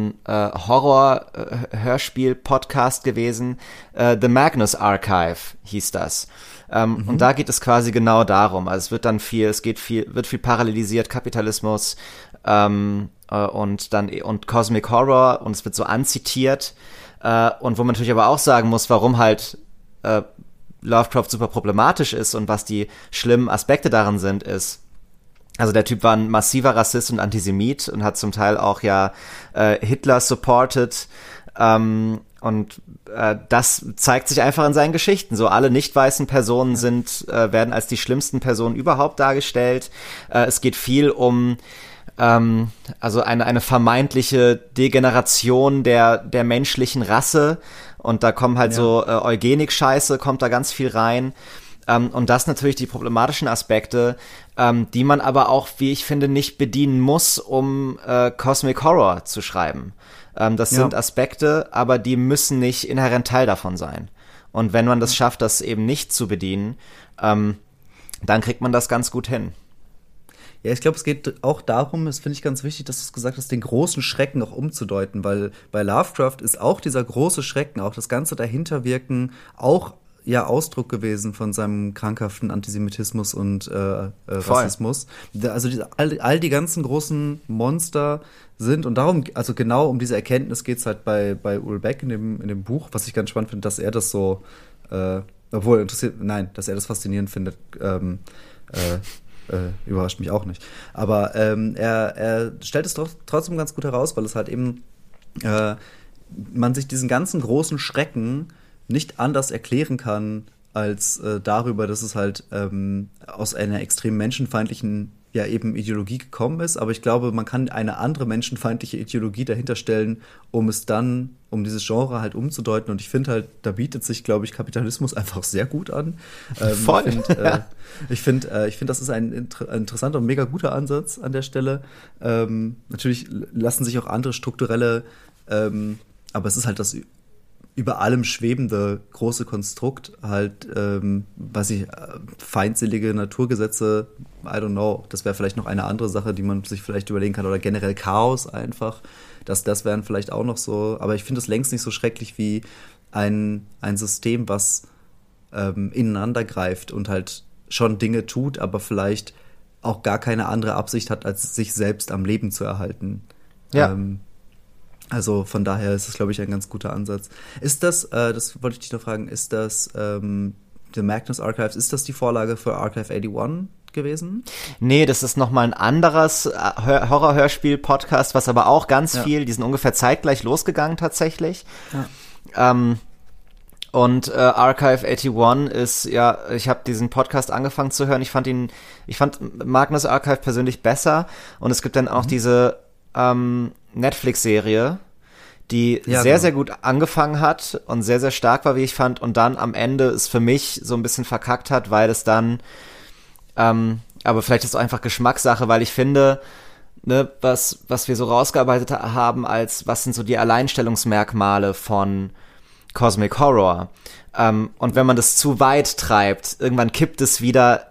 Horror-Hörspiel-Podcast gewesen. The Magnus Archive hieß das. Und da geht es quasi genau darum. Also es wird dann wird viel parallelisiert, Kapitalismus und Cosmic Horror und es wird so anzitiert. Und wo man natürlich aber auch sagen muss, warum halt Lovecraft super problematisch ist und was die schlimmen Aspekte daran sind, ist, also der Typ war ein massiver Rassist und Antisemit und hat zum Teil auch Hitler supported. Und das zeigt sich einfach in seinen Geschichten. So alle nicht weißen Personen werden als die schlimmsten Personen überhaupt dargestellt. Es geht viel um Also eine vermeintliche Degeneration der menschlichen Rasse. Und da kommen halt so Eugenik-Scheiße, kommt da ganz viel rein. Und das natürlich die problematischen Aspekte, die man aber auch, wie ich finde, nicht bedienen muss, um Cosmic Horror zu schreiben. Das sind Aspekte, aber die müssen nicht inhärent Teil davon sein. Und wenn man das schafft, das eben nicht zu bedienen, dann kriegt man das ganz gut hin.
Ja, ich glaube, es geht auch darum, das finde ich ganz wichtig, dass du es gesagt hast, den großen Schrecken auch umzudeuten, weil bei Lovecraft ist auch dieser große Schrecken, auch das ganze Dahinterwirken, auch Ausdruck gewesen von seinem krankhaften Antisemitismus und Rassismus. Also all die ganzen großen Monster sind, und darum, also genau um diese Erkenntnis geht's halt bei Ulrich Beck in dem Buch, was ich ganz spannend finde, dass er das so, dass er das faszinierend findet, überrascht mich auch nicht. Aber er stellt es trotzdem ganz gut heraus, weil es halt eben man sich diesen ganzen großen Schrecken nicht anders erklären kann, als darüber, dass es halt aus einer extrem menschenfeindlichen Ideologie gekommen ist. Aber ich glaube, man kann eine andere menschenfeindliche Ideologie dahinter stellen, um dieses Genre halt umzudeuten. Und ich finde halt, da bietet sich, glaube ich, Kapitalismus einfach sehr gut an.
Voll.
Ich finde, das ist ein interessanter und mega guter Ansatz an der Stelle. Natürlich lassen sich auch andere strukturelle, aber es ist halt das über allem schwebende große Konstrukt, halt, feindselige Naturgesetze, I don't know, das wäre vielleicht noch eine andere Sache, die man sich vielleicht überlegen kann, oder generell Chaos einfach, das wären vielleicht auch noch so, aber ich finde es längst nicht so schrecklich wie ein System, was ineinander greift und halt schon Dinge tut, aber vielleicht auch gar keine andere Absicht hat, als sich selbst am Leben zu erhalten.
Ja.
Also von daher ist es, glaube ich, ein ganz guter Ansatz. Ist das, das wollte ich dich noch fragen, ist das The Magnus Archives, ist das die Vorlage für Archive 81 gewesen?
Nee, das ist nochmal ein anderes Horror-Hörspiel-Podcast, was aber auch ganz viel, die sind ungefähr zeitgleich losgegangen tatsächlich. Ja. Und Archive 81 ist, ich habe diesen Podcast angefangen zu hören, ich fand Magnus Archive persönlich besser, und es gibt dann auch diese Netflix-Serie, die sehr, sehr gut angefangen hat und sehr, sehr stark war, wie ich fand, und dann am Ende es für mich so ein bisschen verkackt hat, weil es dann, aber vielleicht ist es auch einfach Geschmackssache, weil ich finde, ne, was wir so rausgearbeitet haben, als was sind so die Alleinstellungsmerkmale von Cosmic Horror, und wenn man das zu weit treibt, irgendwann kippt es wieder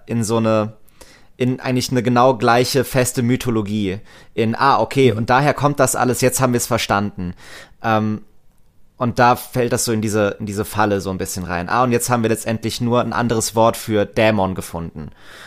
in eigentlich eine genau gleiche feste Mythologie. Und daher kommt das alles, jetzt haben wir es verstanden. Und da fällt das so in diese Falle so ein bisschen rein. Und jetzt haben wir letztendlich nur ein anderes Wort für Dämon gefunden.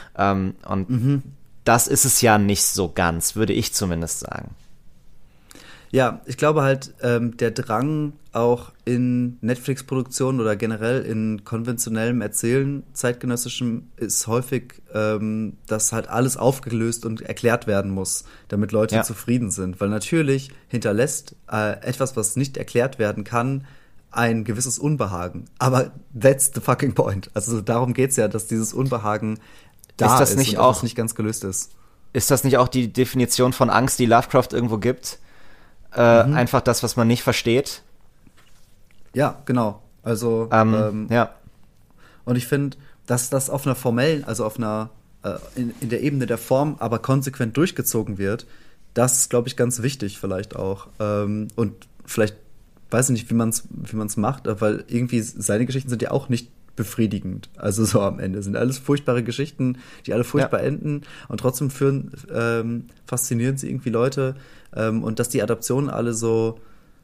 Das ist es ja nicht so ganz, würde ich zumindest sagen.
Ja, ich glaube halt, der Drang auch in Netflix-Produktionen oder generell in konventionellem Erzählen, zeitgenössischem, ist häufig, dass halt alles aufgelöst und erklärt werden muss, damit Leute zufrieden sind. Weil natürlich hinterlässt etwas, was nicht erklärt werden kann, ein gewisses Unbehagen. Aber that's the fucking point. Also darum geht's ja, dass dieses Unbehagen da ist und auch nicht ganz gelöst ist.
Ist das nicht auch die Definition von Angst, die Lovecraft irgendwo gibt? Einfach das, was man nicht versteht.
Ja, genau. Also, Und ich finde, dass das auf einer formellen, also auf einer, in der Ebene der Form, aber konsequent durchgezogen wird, das ist, glaube ich, ganz wichtig vielleicht auch. Und vielleicht, weiß ich nicht, wie man's macht, weil irgendwie seine Geschichten sind ja auch nicht befriedigend. Also so am Ende sind alles furchtbare Geschichten, die alle furchtbar enden, und trotzdem faszinieren sie irgendwie Leute, und dass die Adaptionen alle so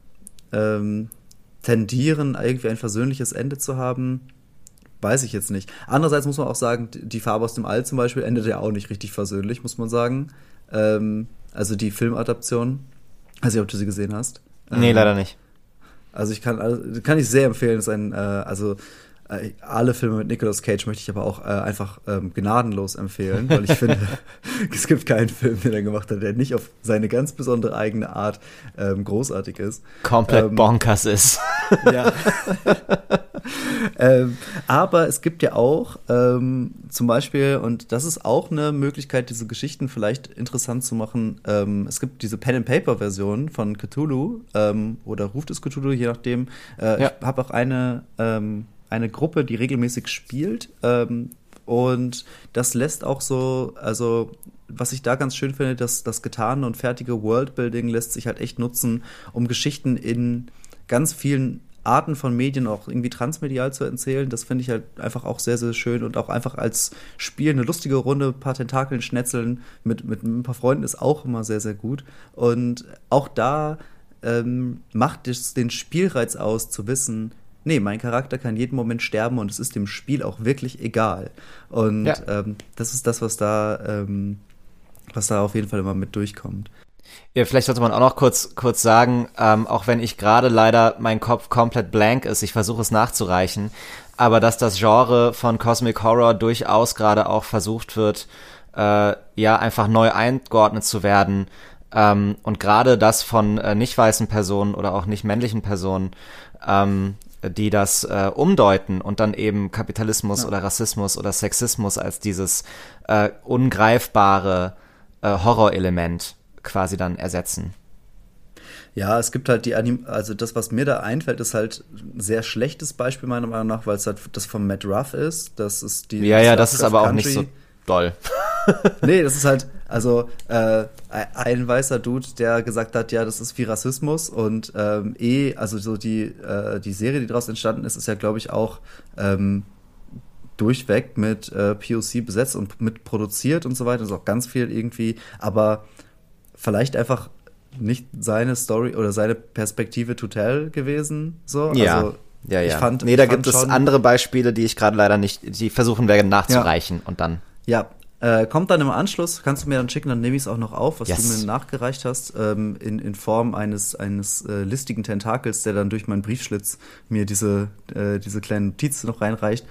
tendieren, irgendwie ein versöhnliches Ende zu haben, weiß ich jetzt nicht. Andererseits muss man auch sagen, die Farbe aus dem All zum Beispiel endet ja auch nicht richtig versöhnlich, muss man sagen. Also die Filmadaption, weiß nicht, ob du sie gesehen hast.
Nee, leider nicht.
Also kann ich sehr empfehlen, es ist alle Filme mit Nicolas Cage möchte ich aber auch einfach gnadenlos empfehlen, weil ich finde, es gibt keinen Film, den er gemacht hat, der nicht auf seine ganz besondere eigene Art großartig ist.
Komplett bonkers ist.
Ja. Aber es gibt ja auch zum Beispiel, und das ist auch eine Möglichkeit, diese Geschichten vielleicht interessant zu machen, es gibt diese Pen-and-Paper-Version von Cthulhu oder Ruf des Cthulhu, je nachdem. Ich habe auch eine Gruppe, die regelmäßig spielt und das lässt auch so, also was ich da ganz schön finde, dass das getane und fertige Worldbuilding lässt sich halt echt nutzen, um Geschichten in ganz vielen Arten von Medien auch irgendwie transmedial zu erzählen. Das finde ich halt einfach auch sehr, sehr schön und auch einfach als Spiel eine lustige Runde, ein paar Tentakeln schnetzeln mit ein paar Freunden ist auch immer sehr, sehr gut. Und auch da macht es den Spielreiz aus, zu wissen, nee, mein Charakter kann jeden Moment sterben und es ist dem Spiel auch wirklich egal. Und das ist das, was da auf jeden Fall immer mit durchkommt.
Ja, vielleicht sollte man auch noch kurz sagen, auch wenn ich gerade leider mein Kopf komplett blank ist, ich versuche es nachzureichen, aber dass das Genre von Cosmic Horror durchaus gerade auch versucht wird, einfach neu eingeordnet zu werden, und gerade das von nicht weißen Personen oder auch nicht männlichen Personen, die das umdeuten und dann eben Kapitalismus oder Rassismus oder Sexismus als dieses ungreifbare Horrorelement quasi dann ersetzen.
Ja, es gibt halt also das, was mir da einfällt, ist halt ein sehr schlechtes Beispiel meiner Meinung nach, weil es halt das von Matt Ruff ist. Das ist die.
Ja, das ist aber auch nicht so doll.
Nee, das ist halt, also ein weißer Dude, der gesagt hat, ja, das ist wie Rassismus und also so die Serie, die daraus entstanden ist, ist ja, glaube ich, auch durchweg mit POC besetzt und mit produziert und so weiter. Das ist auch ganz viel irgendwie, aber vielleicht einfach nicht seine Story oder seine Perspektive to tell gewesen. So.
Ja.
Also,
Ich fand, da gibt es andere Beispiele, die ich gerade leider nicht, die versuchen werden nachzureichen und dann.
Ja, kommt dann im Anschluss, kannst du mir dann schicken, dann nehme ich es auch noch auf, was du mir nachgereicht hast, in Form eines listigen Tentakels, der dann durch meinen Briefschlitz mir diese kleine Notiz noch reinreicht.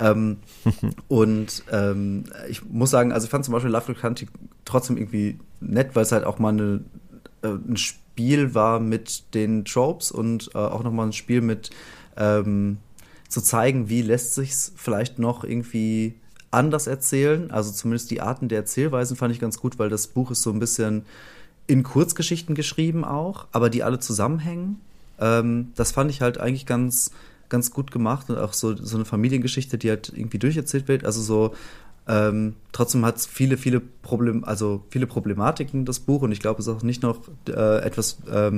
Und ich muss sagen, also ich fand zum Beispiel Lovecraft Country trotzdem irgendwie nett, weil es halt auch mal ein Spiel war mit den Tropes und auch nochmal ein Spiel mit zu zeigen, wie lässt sich's vielleicht noch irgendwie anders erzählen. Also zumindest die Arten der Erzählweisen fand ich ganz gut, weil das Buch ist so ein bisschen in Kurzgeschichten geschrieben auch, aber die alle zusammenhängen. Das fand ich halt eigentlich ganz, ganz gut gemacht und auch so eine Familiengeschichte, die halt irgendwie durcherzählt wird. Also so trotzdem hat es viele Problematiken, das Buch, und ich glaube, es ist auch nicht noch etwas,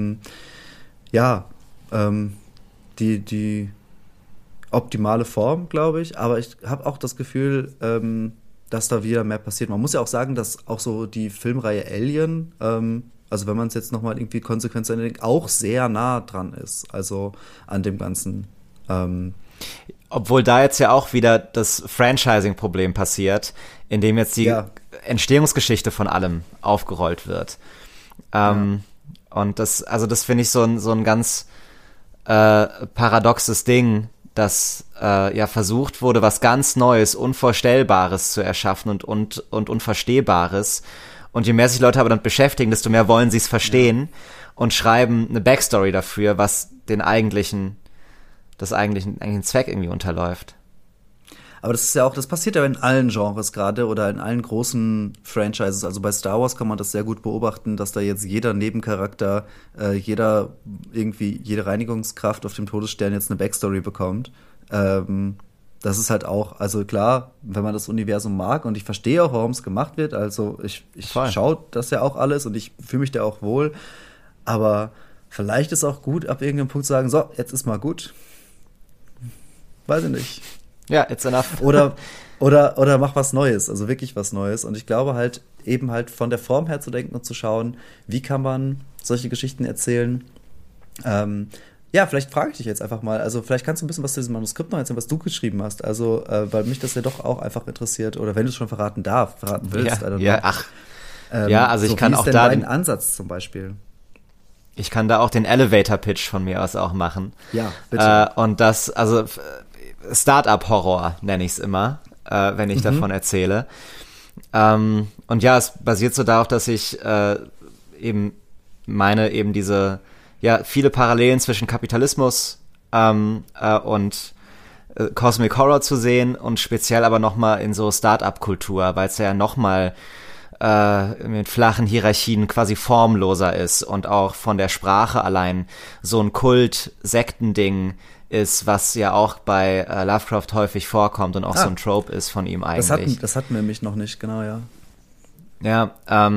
die optimale Form, glaube ich, aber ich habe auch das Gefühl, dass da wieder mehr passiert. Man muss ja auch sagen, dass auch so die Filmreihe Alien, also wenn man es jetzt nochmal irgendwie konsequent denkt, auch sehr nah dran ist, also an dem Ganzen.
Obwohl da jetzt ja auch wieder das Franchising-Problem passiert, in dem jetzt die Entstehungsgeschichte von allem aufgerollt wird. Und das finde ich so ein ganz paradoxes Ding, dass versucht wurde, was ganz Neues, Unvorstellbares zu erschaffen und Unverstehbares. Und je mehr sich Leute aber damit beschäftigen, desto mehr wollen sie es verstehen und schreiben eine Backstory dafür, was den eigentlichen Zweck irgendwie unterläuft.
Aber das ist ja auch, das passiert ja in allen Genres gerade oder in allen großen Franchises. Also bei Star Wars kann man das sehr gut beobachten, dass da jetzt jeder Nebencharakter, jede Reinigungskraft auf dem Todesstern jetzt eine Backstory bekommt. Das ist halt auch, also klar, wenn man das Universum mag, und ich verstehe auch, warum es gemacht wird, also ich schaue das ja auch alles und ich fühle mich da auch wohl, aber vielleicht ist auch gut, ab irgendeinem Punkt zu sagen, so, jetzt ist mal gut. Weiß ich nicht.
Ja, it's enough.
Oder mach was Neues, also wirklich was Neues. Und ich glaube halt, eben halt von der Form her zu denken und zu schauen, wie kann man solche Geschichten erzählen. Vielleicht frage ich dich jetzt einfach mal, also vielleicht kannst du ein bisschen was zu diesem Manuskript noch erzählen, was du geschrieben hast, also weil mich das ja doch auch einfach interessiert, oder wenn du es schon verraten willst.
Also ich kann auch da
den Ansatz zum Beispiel.
Ich kann da auch den Elevator-Pitch von mir aus auch machen.
Ja, bitte.
Und das, also Start-up-Horror nenne ich es immer, wenn ich davon erzähle. Und ja, es basiert so darauf, dass ich eben diese viele Parallelen zwischen Kapitalismus und Cosmic Horror zu sehen und speziell aber nochmal in so Start-up-Kultur, weil es ja nochmal mit flachen Hierarchien quasi formloser ist und auch von der Sprache allein so ein Kult-Sektending ist, was ja auch bei Lovecraft häufig vorkommt und auch so ein Trope ist von ihm eigentlich.
Das hatten wir nämlich noch nicht, genau, ja.
Ja,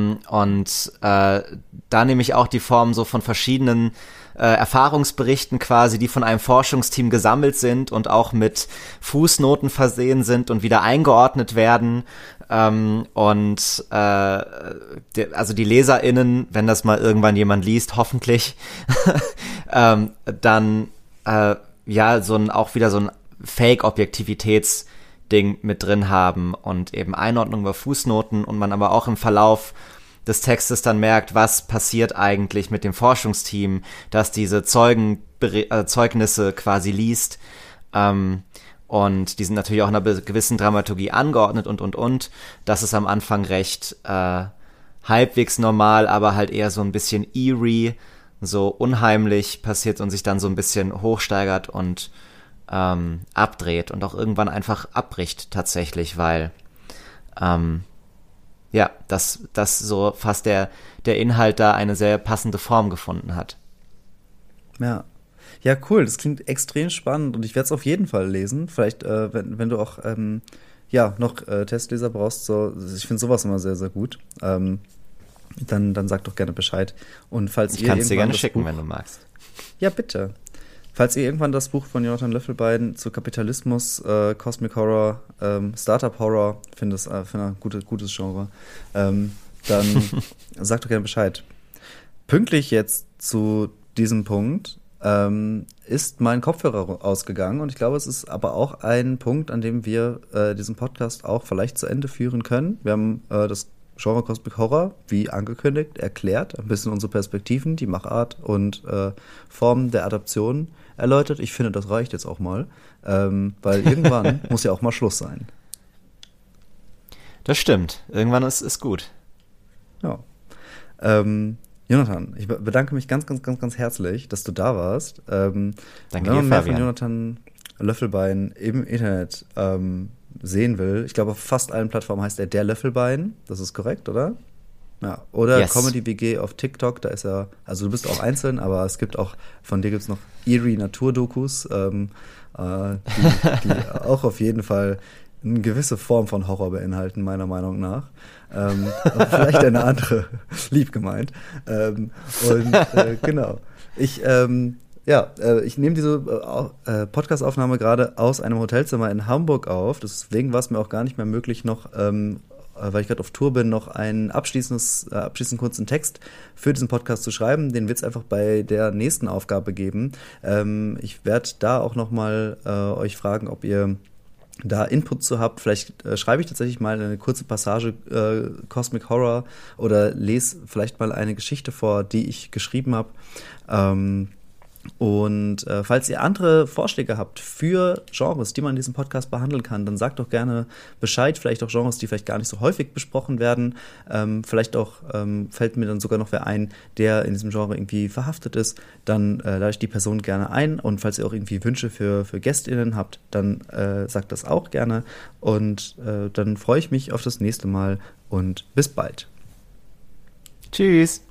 da nehme ich auch die Form so von verschiedenen Erfahrungsberichten quasi, die von einem Forschungsteam gesammelt sind und auch mit Fußnoten versehen sind und wieder eingeordnet werden. Also die LeserInnen, wenn das mal irgendwann jemand liest, hoffentlich, dann auch wieder so ein Fake-Objektivitäts-Ding mit drin haben und eben Einordnung über Fußnoten und man aber auch im Verlauf des Textes dann merkt, was passiert eigentlich mit dem Forschungsteam, das diese Zeugnisse quasi liest, und die sind natürlich auch in einer gewissen Dramaturgie angeordnet und. Das ist am Anfang recht halbwegs normal, aber halt eher so ein bisschen eerie, so unheimlich passiert und sich dann so ein bisschen hochsteigert und abdreht und auch irgendwann einfach abbricht tatsächlich, weil dass so fast der Inhalt da eine sehr passende Form gefunden hat.
Ja. Ja, cool, das klingt extrem spannend und ich werde es auf jeden Fall lesen. Vielleicht, wenn du auch noch Testleser brauchst, so, ich finde sowas immer sehr, sehr gut. Dann sag doch gerne Bescheid. Und falls
ich kann es dir gerne schicken, wenn du magst.
Ja, bitte. Falls ihr irgendwann das Buch von Jonathan Löffelbein zu Kapitalismus, Cosmic Horror, Startup Horror, finde ein gutes Genre, dann sagt doch gerne Bescheid. Pünktlich jetzt zu diesem Punkt ist mein Kopfhörer ausgegangen und ich glaube, es ist aber auch ein Punkt, an dem wir diesen Podcast auch vielleicht zu Ende führen können. Wir haben das Genre Cosmic Horror, wie angekündigt, erklärt, ein bisschen unsere Perspektiven, die Machart und Formen der Adaption erläutert. Ich finde, das reicht jetzt auch mal, weil irgendwann muss ja auch mal Schluss sein.
Das stimmt. Irgendwann ist gut.
Ja. Jonathan, ich bedanke mich ganz, ganz, ganz, ganz herzlich, dass du da warst.
Danke
wenn
dir,
man mehr
Fabian.
von Jonathan Löffelbein im Internet sehen will, ich glaube, auf fast allen Plattformen heißt er der Löffelbein. Das ist korrekt, oder? Ja. Oder
Yes.
Comedy WG auf TikTok, da ist er, also du bist auch einzeln, aber es gibt auch, von dir gibt es noch Eerie Naturdokus, die auch auf jeden Fall eine gewisse Form von Horror beinhalten, meiner Meinung nach. Aber vielleicht eine andere, lieb gemeint. Genau. Ich nehme diese Podcast-Aufnahme gerade aus einem Hotelzimmer in Hamburg auf. Deswegen war es mir auch gar nicht mehr möglich, noch, weil ich gerade auf Tour bin, noch einen abschließend kurzen Text für diesen Podcast zu schreiben. Den wird es einfach bei der nächsten Aufgabe geben. Ich werde da auch noch mal euch fragen, ob ihr da Input zu habt. Vielleicht schreibe ich tatsächlich mal eine kurze Passage Cosmic Horror oder lese vielleicht mal eine Geschichte vor, die ich geschrieben habe. Falls ihr andere Vorschläge habt für Genres, die man in diesem Podcast behandeln kann, dann sagt doch gerne Bescheid. Vielleicht auch Genres, die vielleicht gar nicht so häufig besprochen werden. Vielleicht auch fällt mir dann sogar noch wer ein, der in diesem Genre irgendwie verhaftet ist. Dann lade ich die Person gerne ein. Und falls ihr auch irgendwie Wünsche für GästInnen habt, dann sagt das auch gerne. Und dann freue ich mich auf das nächste Mal und bis bald.
Tschüss.